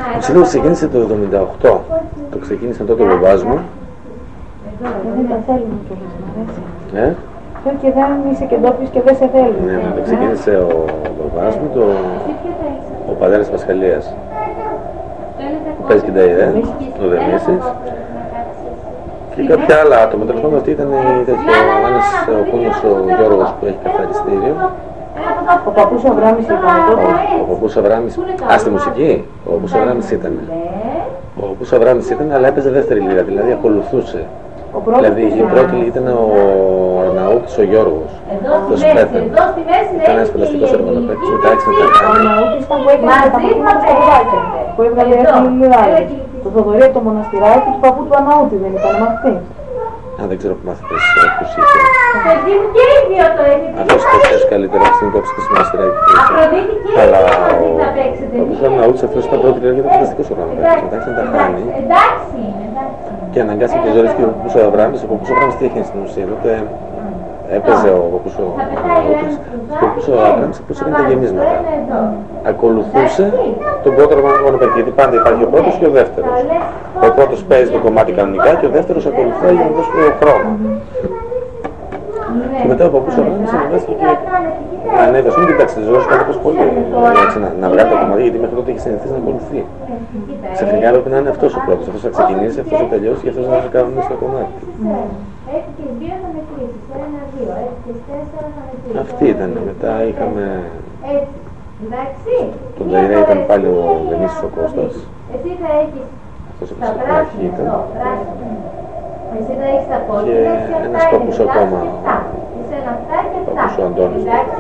Ο σύλλογος ξεκίνησε το 1978. Το ξεκίνησε τότε ο μπαμπάς μου. Δεν τα θέλουμε κιόλας, μ' αρέσει. Και δεν είσαι και ντόπιος και δεν σε θέλουν. Ναι, το ξεκίνησε ο μπαμπάς μου, ο πατέρας Πασχαλίας. Που παίζει και τα ιδέα, ο Δεμίσης. Και κάποια άλλα άτομα. Τέλος πάντων, αυτή ήταν ένας ο κούνος ο Γιώργος που έχει καθαριστήριο. Ο παππούς Αβράμης ήταν τότε. Ο παππούς Αβράμης, στη μουσική, ο παππούς Αβράμης ήταν. Ο παππούς Αβράμης ήταν, αλλά έπαιζε δεύτερη λίρα, δηλαδή ακολουθούσε. Δηλαδή η πρώτη ήταν ο Αρναούτης ο Γιώργος, το Σπέτερ. Ήταν ένας φανταστικός εργολοπαίκτης, μετά έξανε τα Ο Αρναούτης ήταν που έκανε τα μαθήματα στα παιδάκια, που έβγαλε εύκολη λιράδες. Το Θοδωρή το μοναστηράκι του παππού του Αρναούτη δεν ήταν μαθητής. Δεν ξέρω που μάθηκες πώς είχε. Αυτός το καλύτερα στην κόψη της μοναστηράκι. Αλλά ο παππούς Αρναούτης αυτός ήταν πρώτη λίρα και ήταν φανταστικός εργολοπαίκτης. Μετά έξανε τα χάνει. Και αναγκάστηκε και ζωές και ο παππούς Αβράμης. Ο παππούς Αβράμης τι έκανε στην ουσία, τότε έπαιζε ο παππούς Αρναούτης. Ο παππούς Αβράμης απλώς έκανε τα γεμίσματα. Ακολουθούσε τον πρώτο μονοπέκτη, γιατί πάντα υπάρχει ο πρώτος και ο δεύτερος. Ο πρώτος παίζει το κομμάτι κανονικά και ο δεύτερος ακολουθάει για να δώσει το χρόνο. Και μετά ο παππούς Αβράμης αναγκάστηκε και να ανέβει. Ας πούμε, κοιτάξτε, τη ζωή σου κάτι πολύ να βγάλει το κομμάτι, γιατί μέχρι τότε είχε συνηθίσει να ακολουθεί. Ξαφνικά έπρεπε να είναι αυτός ο πρώτος, αυτός θα ξεκινήσει, αυτός θα τελειώσει και αυτός να κάνουμε στο κομμάτι. Αυτή ήταν. Μετά είχαμε... Τον Ταϊρέ ήταν πάλι ο Δενήσης ο Κώστας. Αυτός ο Κωστακράχη ήταν. Και ένας παππούς ακόμα. Παππούς ο Αντώνης.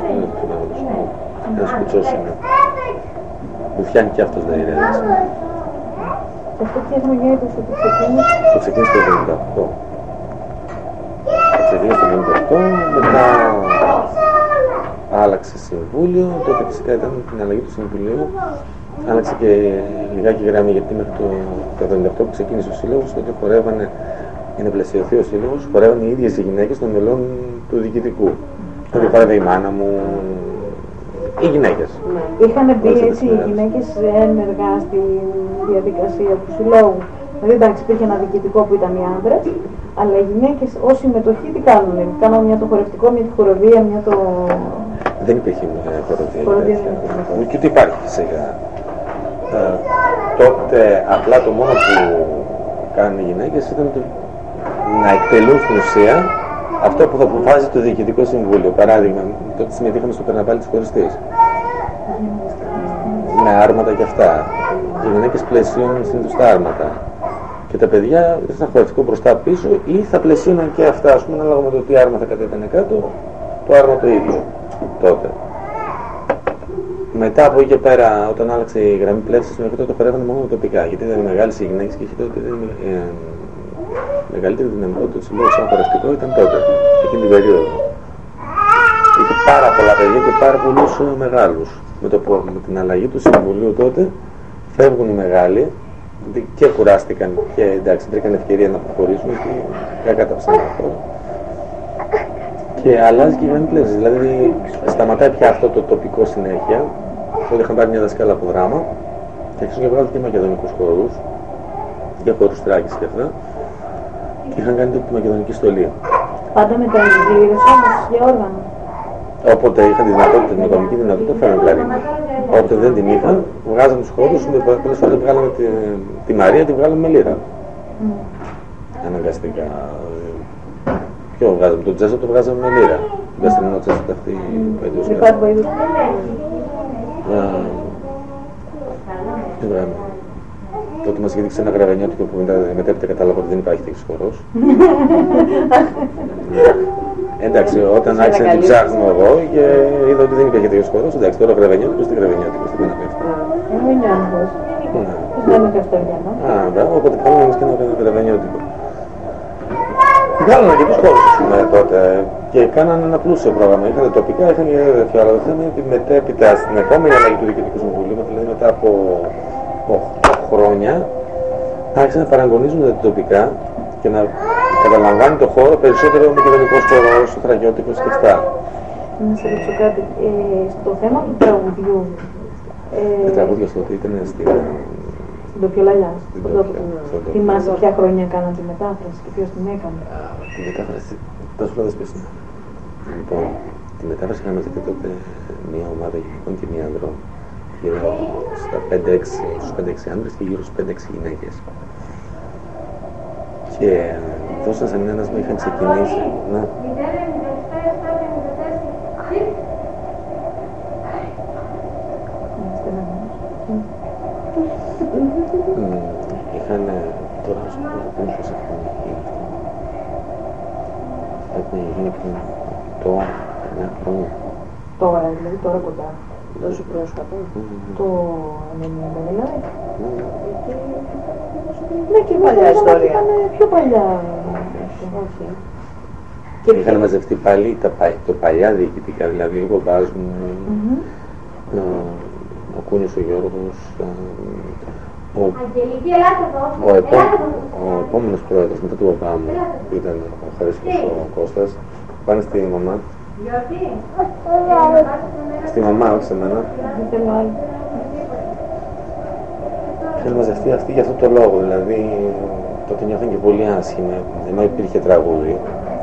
Ένας κουτσός είναι. Που φτιάχνει και αυτός Ταϊρέδες. Και αυτό ποια χρονιά ήταν που ξεκίνησε? Το ξεκίνησε το 1978. Το ξεκίνησε το 1978, μετά άλλαξε συμβούλιο, τότε φυσικά ήταν την αλλαγή του συμβουλίου. Άλλαξε και λιγάκι γραμμή, γιατί μέχρι το 1978 που ξεκίνησε ο σύλλογος, τότε χορεύανε, για να πλαισιωθεί ο σύλλογος, χορεύανε οι ίδιες οι γυναίκες των μελών του διοικητικού. Τότε χορεύε η μάνα μου, οι γυναίκες. Είχαν μπει έτσι οι γυναίκες ένεργα στη διαδικασία του συλλόγου. Δηλαδή εντάξει, υπήρχε ένα διοικητικό που ήταν οι άντρες, αλλά οι γυναίκες ως συμμετοχή τι κάνουν? Κάνουν μια το χορευτικό, μια τη χοροδία, μια το... Δεν υπήρχε χοροδία. Και ούτε υπάρχει σιγά. Τότε απλά το μόνο που κάνουν οι γυναίκες ήταν να εκτελούν στην ουσία αυτό που θα αποφάσισε το Διοικητικό Συμβούλιο. Παράδειγμα, τότε συμμετείχαμε στο καρναβάλι της χωριστής. Με άρματα και αυτά. Οι γυναίκες πλαισίωναν συνήθως τα άρματα. Και τα παιδιά ήταν ένα χωριστικό μπροστά πίσω ή θα πλαισίωναν και αυτά, ας πούμε, ανάλογα με το τι άρμα θα κατέβαινε κάτω, το άρμα το ίδιο τότε. Μετά από εκεί και πέρα, όταν άλλαξε η γραμμή πλεύσης, μέχρι τότε το χορεύανε μόνο τοπικά. Γιατί ήταν μεγάλες οι γυναίκες και είχε τότε μεγαλύτερη δυναμικότητα του συλλόγου σαν χορευτικό ήταν τότε, εκείνη την περίοδο. Είχε πάρα πολλά παιδιά και πάρα πολλούς μεγάλους. Με την αλλαγή του συμβουλίου τότε φεύγουν οι μεγάλοι και κουράστηκαν και εντάξει, βρήκαν ευκαιρία να προχωρήσουν και κακάταψαν αυτό. Και αλλάζει και η γραμμή πλεύσης, δηλαδή σταματάει πια αυτό το τοπικό συνέχεια. Τότε είχαν πάρει μια δασκάλα από δράμα και αρχίσουν και βγάλουν και μακεδονικούς χορούς και χορούς Τράκης και αυτά και είχαν κάνει τη μακεδονική στολή. Πάντα με τα εγκλήρες όμως για όργανο. Όποτε είχαν τη δυνατότητα, την οικονομική δυνατότητα, φέραν κλαρίνη. Όποτε δεν την είχαν, βγάζαν τους χώρους, πολλές φορές βγάλαμε τη Μαρία, τη βγάλαμε με λίρα. Αναγκαστικά. Ποιο βγάζαμε, τον Τζέσο το βγάζαμε με λίρα. Την Καστρινό Τζέσο αυτή που έντυος κάνει. Τι βράμε. Τότε μας είχε δείξει ένα γραβενιώτικο που μετέπειτα κατάλαβα ότι δεν υπάρχει τέτοιος χορός. Εντάξει, όταν άρχισα να την ψάχνω εγώ και είδα ότι δεν υπήρχε τέτοιος χορός, εντάξει, τώρα γραβενιώτικος, τι γραβενιώτικος, τι πάνε πέφτει. Γραβενιώτικος. Δεν είναι καστοριανό. Μπράβο, οπότε κάνουμε εμείς και ένα γραβενιώτικο. Βγάλανε και τους χώρους, ας πούμε, τότε και κάνανε ένα πλούσιο πρόγραμμα. Είχαν τοπικά, είχαν και τέτοιο, αλλά το θέμα είναι ότι μετέπειτα στην επόμενη αλλαγή του Διοικητικού Συμβουλίου, δηλαδή μετά από 8 χρόνια, άρχισαν να παραγωνίζουν τα τοπικά και να καταλαμβάνει το χώρο περισσότερο ο μακεδονικός χώρος, ο θρακιώτικος και αυτά. Να σε ρωτήσω κάτι, στο θέμα του τραγουδιού... Τα τραγούδια στο ότι ήταν Στην Τοπιολαλιά. Θυμάσαι Τοπιο. ποια χρόνια κάναν τη μετάφραση και ποιος την έκανε? Τη μετάφραση, θα σου λέω δεσπίσου. Λοιπόν, τη μετάφραση είχαμε μαζευτεί τότε μια ομάδα γυναικών και μια ανδρών. Γύρω στα 5-6, στους 5-6 άντρες και γύρω στους 5-6 γυναίκες. Και δώσαν σαν ένας μου είχαν ξεκινήσει να... Είχαν τώρα να σου πω πώς έχουν γίνει. Πρέπει να γίνει πριν 8-9 χρόνια. Τώρα, δηλαδή τώρα κοντά. Τόσο πρόσφατα. Το 90 δηλαδή. Ναι, και παλιά ιστορία. Ήταν πιο παλιά. Όχι. Και είχαν μαζευτεί πάλι το παλιά διοικητικά, δηλαδή ο μπαμπάς μου, ο Κούνιος ο Γιώργος, ο επόμενος πρόεδρος μετά του μπαμπά μου, που ήταν ο Χαρίσκος ο Κώστας, πάνε στη μαμά. Στη μαμά, όχι σε μένα. Είχαν μαζευτεί αυτοί για αυτό το λόγο, δηλαδή τότε νιώθαν και πολύ άσχημα, ενώ υπήρχε τραγούδι.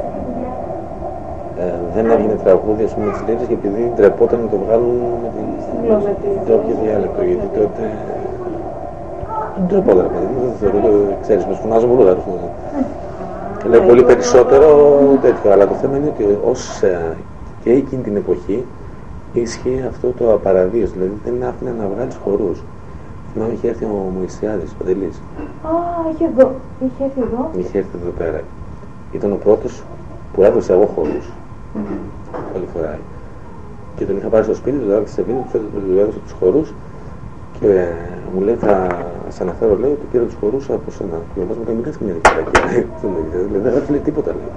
Δεν έβγαινε τραγούδι, ας πούμε, με τις λύρες, και επειδή ντρεπόταν να το βγάλουν με την ντόπια διάλεκτο, γιατί τότε ντρεπόταν, δεν θεωρώ, ξέρεις, με φωνάζω πολύ γάρος. Λέω πολύ περισσότερο τέτοιο, αλλά το θέμα είναι ότι ως και εκείνη την εποχή ίσχυε αυτό το απαραδείος, δηλαδή δεν άφηνε να βγάλεις χορούς. Θυμάμαι είχε έρθει ο Μωυσιάδης, ο Παντελής. Είχε έρθει εδώ. Είχε έρθει εδώ πέρα. Ήταν ο πρώτος που έδωσα εγώ χορούς. Όλη φορά. Και τον είχα πάρει στο σπίτι, τον άρχισε σε βίντεο, του έδωσα τους χορούς και μου λέει, θα σε αναφέρω, λέει, ότι πήρα τους χορούς από σένα. Και ο παπάς μου λέει, μην κάνεις μια δικαιολογία. Δηλαδή δεν θα λέει τίποτα, λέει.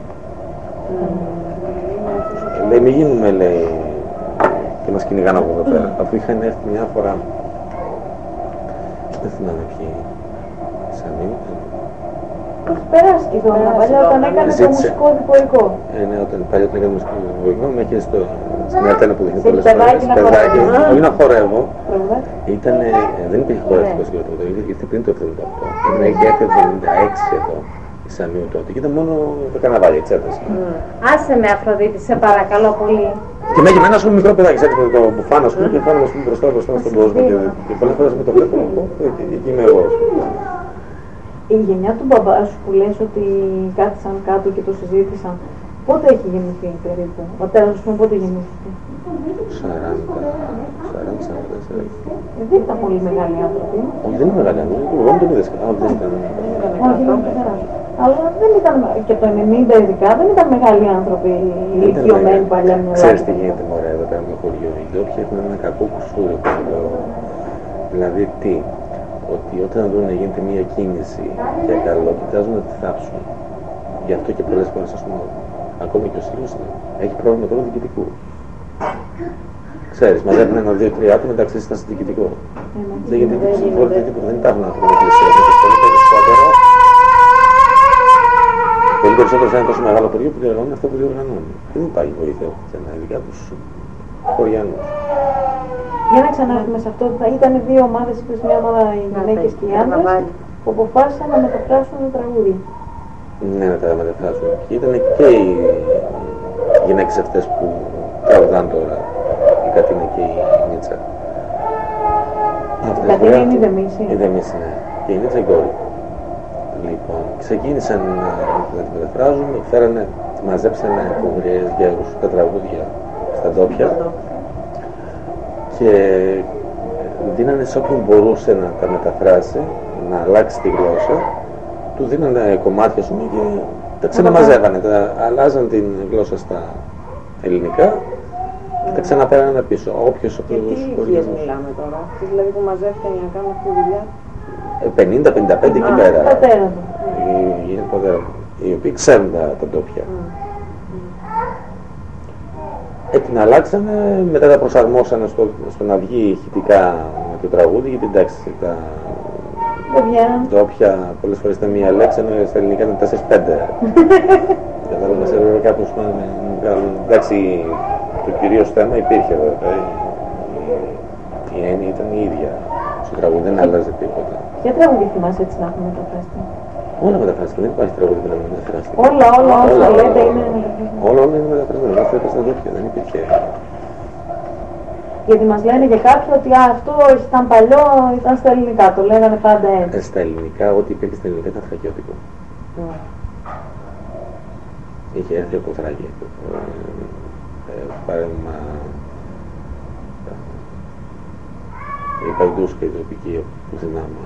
Λέει, μη γίνουμε, λέει, και μας κυνηγάνε από εδώ πέρα. Αφού είχαν έρθει μια φορά, δεν θυμάμαι ποιοι, Σαμί. Έχει περάσει και τώρα, παλιά όταν έκανε το μουσικό διπορικό. Ναι, παλιά όταν έκανε το μουσικό διπορικό, με είχε στην Ατένα που δείχνει πολλές παιδάκι φορές. Παιδάκι, όχι να χορεύω. Δεν υπήρχε χορευτικός και τότε, ήρθε πριν το 1978. Είχε έρθει το 1976 εδώ, η Σαμίου τότε, και ήταν μόνο το καναβάλι, η τσέπες. Άσε με, Αφροδίτη, σε παρακαλώ πολύ. Και με έγινε ένα μικρό παιδάκι, έτσι με το μπουφάνο, ας πούμε, και φάνομαι μπροστά στον κόσμο. Και πολλές φορές με το βλέπω, εκεί είμαι εγώ. Η γενιά του μπαμπά σου που λες ότι κάθισαν κάτω και το συζήτησαν, πότε έχει γεννηθεί περίπου? Ο πατέρας σου πότε γεννήθηκε? 40-44. Δεν ήταν πολύ μεγάλοι άνθρωποι. Όχι, δεν είναι μεγάλοι άνθρωποι, εγώ δεν τον είδες. Δεν ήταν. Όχι, δεν ήταν. Αλλά δεν ήταν, και το 90 ειδικά, δεν ήταν μεγάλοι άνθρωποι ηλικιωμένοι παλιά μια. Ξέρεις τι γίνεται, μωρέ, εδώ πέρα με χωριό. Οι ντόπιοι έχουν ένα κακό κουσούρι. Δηλαδή τι? Ότι όταν δουν να γίνεται μια κίνηση για καλό, κοιτάζουν να τη θάψουν. Γι' αυτό και πολλές φορές, ας πούμε, ακόμη και ο Σύλλος έχει πρόβλημα τώρα διοικητικού. Ξέρεις, μαζεύουν 1-2-3 άτομα, εντάξει, ήταν στο διοικητικό. Δεν γίνεται τίποτα, δεν υπάρχουν άνθρωποι να πλησιάζουν. Πολύ περισσότερο σε ένα τόσο μεγάλο χωριό που διοργανώνει αυτό που διοργανώνει. Δεν υπάρχει βοήθεια πουθενά, ειδικά τους χωριανούς. Για να ξανάρθουμε σε αυτό, θα ήταν δύο ομάδες, είπες, μια ομάδα οι γυναίκες και οι άντρες, που αποφάσισαν να μεταφράσουν το τραγούδι. Ναι, να τα μεταφράσουν. Και ήταν και οι γυναίκες αυτές που τραγουδάνε τώρα, η Κατίνα και η Νίτσα. Η Κατίνα είναι η Δεμίση. Η Δεμίση, ναι. Και η Νίτσα η κόρη. Λοιπόν, ξεκίνησαν να τη μεταφράζουν, μαζέψανε κομμωριές γέρους τα τραγούδια στα ντόπια και δίνανε σε όποιον μπορούσε να τα μεταφράσει, να αλλάξει τη γλώσσα, του δίνανε κομμάτια σου και τα ξαναμαζεύανε, αλλάζαν την γλώσσα στα ελληνικά και τα ξαναπέρανε πίσω. Όποιος από τους χωριανούς. Γιατί μιλάμε τώρα, δηλαδή που μαζεύτηκαν για να κάνουν αυτή τη δουλειά? 50-55 εκεί πέρα. Πατέρα μου. Οι οποίοι ξέρουν τα ντόπια. Την αλλάξανε, μετά τα προσαρμόσανε στο να βγει ηχητικά με το τραγούδι, γιατί εντάξει, τα ντόπια πολλές φορές ήταν μία λέξη, ενώ στα ελληνικά ήταν 4-5. Κατάλαβα, σε βέβαια κάπως να βγάλουν. Εντάξει, το κυρίως θέμα υπήρχε βέβαια. Η έννοια ήταν η ίδια στο τραγούδι, δεν άλλαζε τίποτα. Ποια τραγούδια θυμάσαι έτσι να έχουμε μεταφραστεί? Όλα μεταφράστηκαν, δεν υπάρχει τραγούδι που να μην μεταφράστηκαν. Όλα λέτε είναι μεταφραστικά. Όλα είναι μεταφραστικά, δεν θα στα δόντια, δεν υπήρχε. Γιατί μας λένε και κάποιοι ότι αυτό ήταν παλιό, ήταν στα ελληνικά, το λέγανε πάντα έτσι. Στα ελληνικά, ό,τι υπήρχε στα ελληνικά ήταν θρακιώτικο. Είχε έρθει από Θράκη. Παράδειγμα, η Παϊντούσκα, η τροπική που θυμάμαι.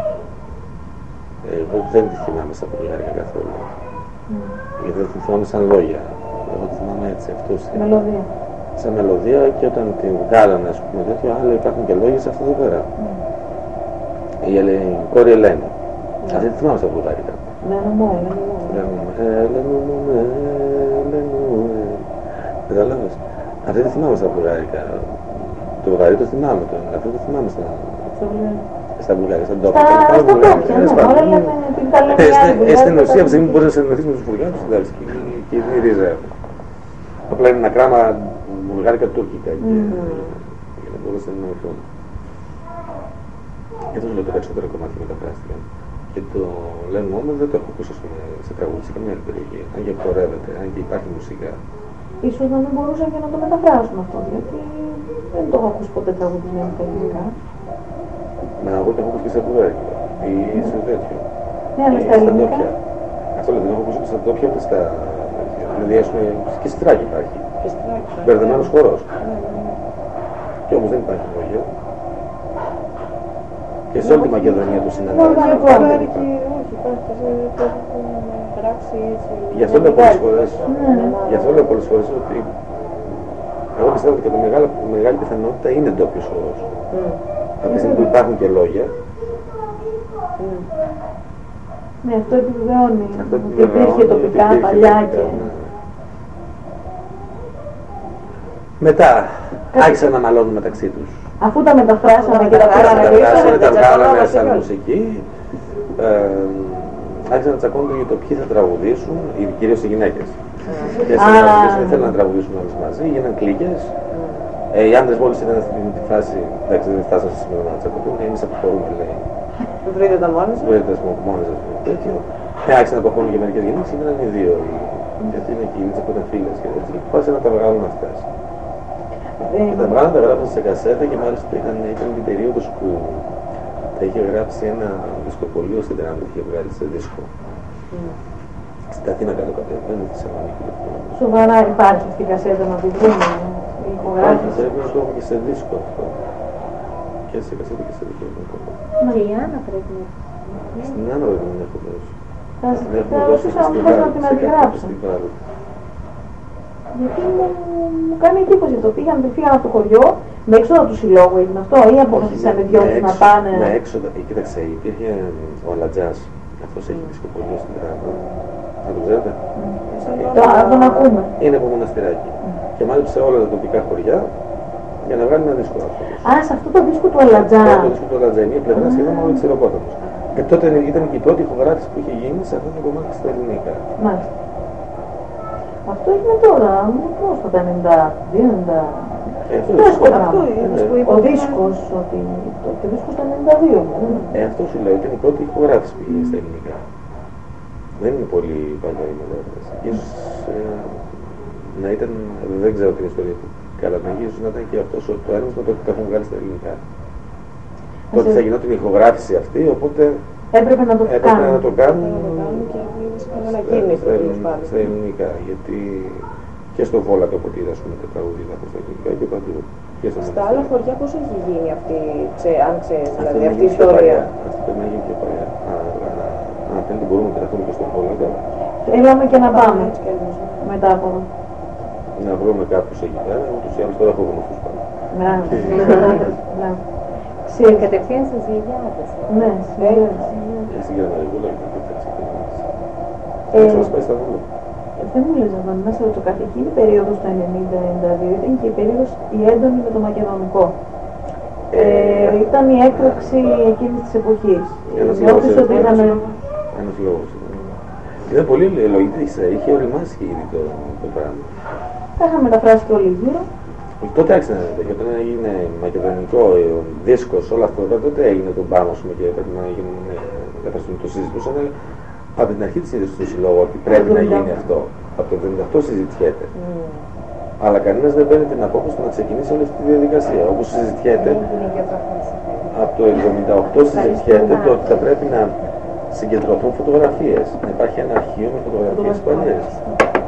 Εγώ δεν τη θυμάμαι στα βουλγάρικα καθόλου. Γιατί δεν τη θυμάμαι σαν λόγια. Εγώ τη θυμάμαι έτσι, αυτό. Μελωδία. Σαν μελωδία, και όταν την βγάλανε, ας πούμε, τέτοιο, άλλο υπάρχουν και λόγια σε αυτό εδώ πέρα. Η κόρη Ελένη. Αυτή τη θυμάμαι στα βουλγάρικα. Καταλάβες. Αυτή τη θυμάμαι στα βουλγάρικα. Το βουλγαρί το θυμάμαι, αυτό το θυμάμαι στα βουλγάρια, στα ντόπια. Στην ουσία, από τη στιγμή που μπορείς να συνεννοηθείς με τους Βουλγάρους, εντάξει, και είναι η ρίζα. Απλά είναι ένα γράμμα βουλγάρικα τουρκικά για να μπορείς να συνεννοηθούν. Και αυτό λέω, το περισσότερο κομμάτι μεταφράστηκαν. Και το λένε όμως δεν το έχω ακούσει σε τραγούδι σε καμία άλλη περιοχή. Αν και χορεύεται, αν και υπάρχει μουσικά. Ίσως να μην μπορούσαν και να το μεταφράσουν αυτό, γιατί δεν το έχω ακούσει ποτέ τραγουδισμένο στα ελληνικά. Μα εγώ το έχω ακούσει και στα βουλγάρικα ή σε τέτοιο. Ναι, αλλά στα ελληνικά. Αυτό λέω, δεν έχω ακούσει και στα ντόπια ούτε στα. Δηλαδή, ας πούμε, και στη Θράκη υπάρχει. Μπερδεμένος χορός. Και όμως δεν υπάρχει λόγια. Και σε όλη τη Μακεδονία του συναντάει. Γι' αυτό λέω πολλές φορές ότι εγώ πιστεύω ότι κατά μεγάλη πιθανότητα είναι ντόπιος χορός. Από τη στιγμή που υπάρχουν και λόγια. Ναι, αυτό επιβεβαιώνει ότι υπήρχε τοπικά παλιά και... Μετά άρχισαν να μαλώνουν μεταξύ τους. Αφού τα μεταφράσαμε και τα πήραμε, τα βγάλαμε σαν μουσική, άρχισαν να τσακώνονται για το ποιοι θα τραγουδήσουν, κυρίως οι γυναίκες. Και δεν θέλουν να τραγουδήσουν όλες μαζί, γίναν κλίκες. Οι άντρες μόλις ήταν στην φάση, εντάξει, δεν φτάσαν σήμερα να τσακωθούν, εμείς αποχωρούμε, λέει. Βρείτε τα μόνες σας. Βρείτε τα μόνες σας, τέτοιο. Άρχισαν να αποχωρούν και μερικές γυναίκες, σήμερα είναι οι δύο. Γιατί είναι εκείνες που ήταν φίλες και έτσι, πάσαν να τα βγάλουν αυτές. Και τα βγάλαν, τα γράψαν σε κασέτα και μάλιστα ήταν την περίοδος που τα είχε γράψει ένα δισκοπωλείο στην Τράμη, τα είχε βγάλει σε δίσκο. Στην Αθήνα κάτω κατεβαίνει, στη Θεσσαλονίκη. Σοβαρά υπάρχει αυτή η κασέτα να τη βρούμε, η ηχογράφηση. Πρέπει να το έχουμε και σε δίσκο αυτό. Και σε κασέτα και σε δίσκο. Μα η Άννα πρέπει να έχει. Στην Άννα δεν την έχω δώσει. Θα ρωτήσω αν μπορείς να την αντιγράψω. Γιατί μου κάνει εντύπωση το πήγαν από το χωριό, με έξοδα του συλλόγου έγινε αυτό ή αποφασίσαν οι δυο τους να πάνε. Με έξοδα, κοίταξε, υπήρχε ο Αλατζάς, αυτός έχει δισκοπωλείο στην Τράβα. Θα το ξέρετε? Τον ακούμε. Είναι από μοναστηράκι. Και μάλιστα όλα τα τοπικά χωριά για να βγάλει ένα δίσκο αυτό. Α, σε αυτό το δίσκο του Αλατζά. Το δίσκο του Αλατζά, μία πλευρά σχεδόν μόνο ξεροπόταμος. Και τότε ήταν και η πρώτη ηχογράφηση που είχε γίνει σε αυτό το κομμάτι στα ελληνικά. Μάλιστα. Αυτό έγινε τώρα, πρόσφατα, 92-90. Ο δίσκος, το δίσκος το 92. Αυτό σου λέω, ήταν η πρώτη ηχογράφηση που είχε στα ελληνικά. Δεν είναι πολύ παλιά η μετάφραση. Ίσως να ήταν, δεν ξέρω την ιστορία του καλά, ίσως να ήταν και αυτός το ένασμα το έχουν βγάλει στα ελληνικά. Τότε θα γινόταν η ηχογράφηση αυτή, οπότε έπρεπε να το κάνουν στα ελληνικά, γιατί και στο Βόλα κάποτε ας πούμε τα τραγουδίδα στα ελληνικά και παντού. Στα άλλα χωριά πώς έχει γίνει αυτή, αν ξέρεις, δηλαδή αυτή η ιστορία? Αυτή πρέπει να γίνει πιο παλιά. Αν θέλετε μπορούμε να πεταχτούμε και στο Βόλα. Θέλαμε και να πάμε μετά από εδώ. Να βρούμε κάποιους εκεί πέρα, ούτως ή άλλως τώρα έχω γνωστούς πάνω. Κατευθείαν στις Λιβιάδες. Ναι, στην Γερμανικούλα και θα μας πάει στα Βούλα. Δεν μου λες να σε ρωτήσω κάτι. Εκείνη η περίοδος του 90-92 ήταν και η περίοδος η έντονη με το μακεδονικό. Ήταν η έκρηξη εκείνης της εποχής. Ένας λόγος. Ήταν πολύ λογική, είχε οριμάσει ήδη το πράγμα. Τα είχαμε μεταφράσει και όλοι γύρω. Τότε άρχισε να είναι τέτοιο. Όταν έγινε μακεδονικό δίσκος, όλα αυτά τότε έγινε τον Πάμο και πρέπει να γίνουν. Το συζητούσαν από την αρχή της ίδρυσης του συλλόγου ότι πρέπει να γίνει αυτό. Από το 1978 συζητιέται. Αλλά κανένας δεν παίρνει την απόφαση να ξεκινήσει όλη αυτή τη διαδικασία. Όπως συζητιέται, από το 1978 συζητιέται το ότι θα πρέπει να συγκεντρωθούν φωτογραφίες. Να υπάρχει ένα αρχείο με φωτογραφίες παλιές.